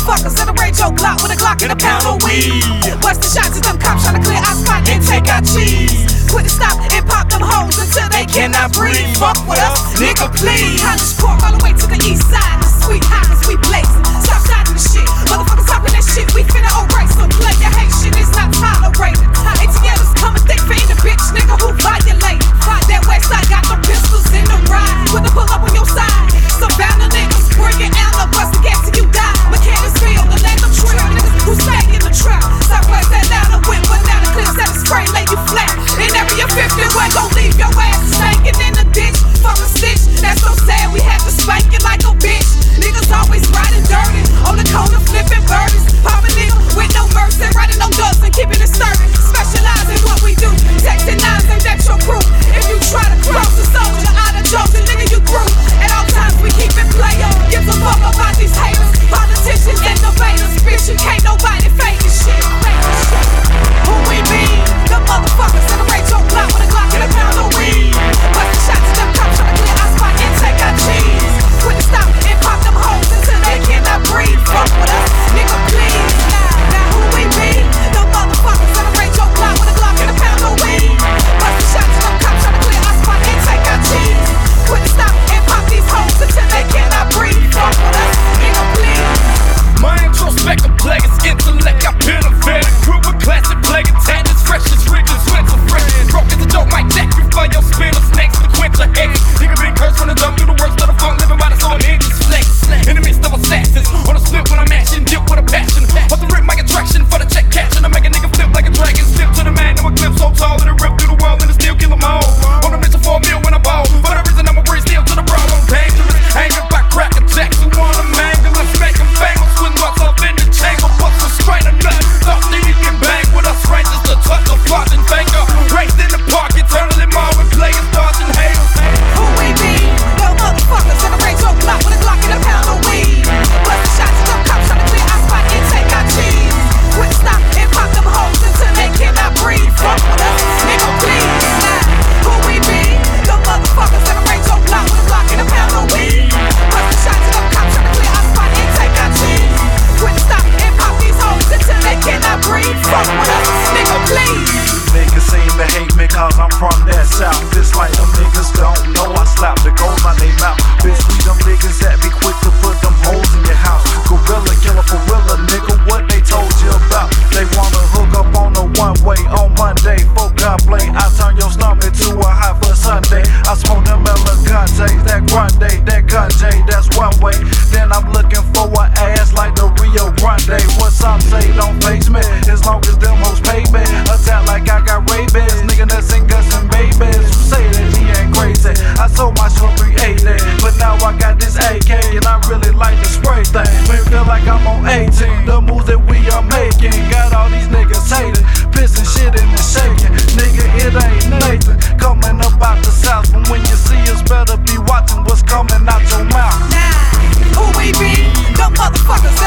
motherfuckers that'll raid your block with a Glock and a pound of weed. Bust the shots at them cops trying to clear our spot and take our cheese. Quit and stop and pop them hoes until they cannot breathe. Fuck with us, nigga, please. College Park all the way to the east side. The sweet high, cause we blazing. South side of the shit. Motherfuckers talking that shit, we finna erase them. Play your hate shit, it's not tolerated. ATL's coming thick for any bitch nigga who violate. Fight that west side, got the pistols in the ride. With the pull up on your side. Savannah niggas, bring it out, bust the gas till you die. Mechanicsville, the land of trail niggas who stay in the trap. Southwest Atlanta with banana clips that spray, lay you flat. In area 51, gon' leave your ass stinking in the ditch. From a stitch, that's so sad we had to spank it like a bitch. Niggas always riding dirty, on the corner flipping birdies. Poppin' nigga with no mercy, riding on dubs and keeping it sturdy. Specialize in what we do, texting nines ain't that your crew. If you try to cross the soldier out of Georgia, nigga you through. At all times we keep it player, gives a fuck about these haters. Politicians, innovators, bitch you can't nobody fake this shit. Who we be? The motherfuckers that'll raid your block with a Glock and a pound of weed. Bust the shots at them cops tryna clear our spot and take our cheese. Quit and stop and pop them hoes until they cannot breathe. Fuck with us, nigga please. Now who we be? The motherfuckers that'll raid your block with a Glock and a pound of weed. Bust the shots at them cops tryna clear our spot and take our cheese. Quit and stop and pop these hoes until they cannot breathe. Fuck with us, nigga please. My introspective players, intellect, I've been a vet. Grew with classic player, tanners, fresh as riches, winter fresh. Broke as a dope, Mike Jack, you fly your spinners next to quench a head. Nigga been cursed from the dumb, do the worst of the funk, living by the soul, niggas flex. In the midst of assassins, on a split when I'm mashing, dip with a passion. Off the rip, my attraction for the check cash, and I make a nigga flip like a dragon. Slip to the man, I'm a clip so tall that it rip through the wall, and it still kill them all. On a mission for a meal when I ball, for the reason I'ma breathe still to the broad, I'm dangerous. Hanging by crack attacks, who wanna mangle us, make them famous. What's up in the chamber, bust a strain of nut. Thought that you can bang with us, rangers to touch a flossing finger. Raised in the park, eternally more with players, stars and haters. Who we be? The motherfuckers that'll raid your block with a Glock and a pound of weed. Bust the shots at them cops tryna clear our spot and take our cheese. Quit stop and pop them hoes until they cannot breathe. Fuck with us, nigga please. Who we be? The motherfuckers that'll raid your block with a Glock and a pound of weed. Bust the shots at them cops tryna clear our spot and take our cheese. Quit stop and pop these hoes until they cannot breathe. Fuck with us, nigga please. Niggas seem to hate me cause I'm from that south. It's like them niggas don't know I slap the gold on they mouth. Bitch, we them niggas that be quick to put them holes in your house. Gorilla, killer, for real, nigga, what they told you about? They wanna hook up on the one way on Monday. Folk gun play, I turn your stomach to a hot for Sunday. I smoke them Elegantes, that Grande, that Gunjay, that's one way. Then I'm looking for an ass like the Rio Grande. What some say don't face me, as long as them hoes pay me. Attack like I got rabies, nigga that sing us and babies. Who say that he ain't crazy? I sold my short 380, but now I got this AK and I really like the spray thing. Make me feel like I'm on 18. The moves that we are making got all these niggas hating, pissing shit in and shaking. Nigga, it ain't Nathan coming up out the south, but when you see us, better be watching what's coming out your mouth. Nah, who we be? The motherfuckers